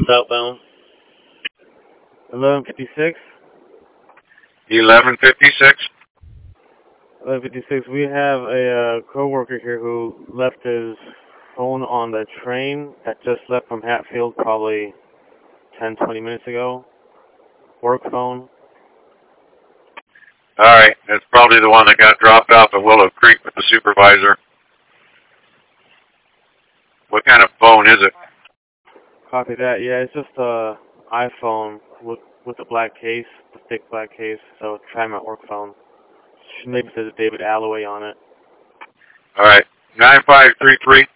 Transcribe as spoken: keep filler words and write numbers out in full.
southbound. eleven fifty-six. eleven fifty-six. eleven fifty-six. We have a uh, co-worker here who left his phone on the train that just left from Hatfield probably ten, twenty minutes ago. Work phone. All right, that's probably the one that got dropped off at Willow Creek with the supervisor. What kind of phone is it? Copy that. Yeah, it's just a iPhone with with a black case, the thick black case. So try my work phone. Maybe says David Alloway on it. All right, nine five three three.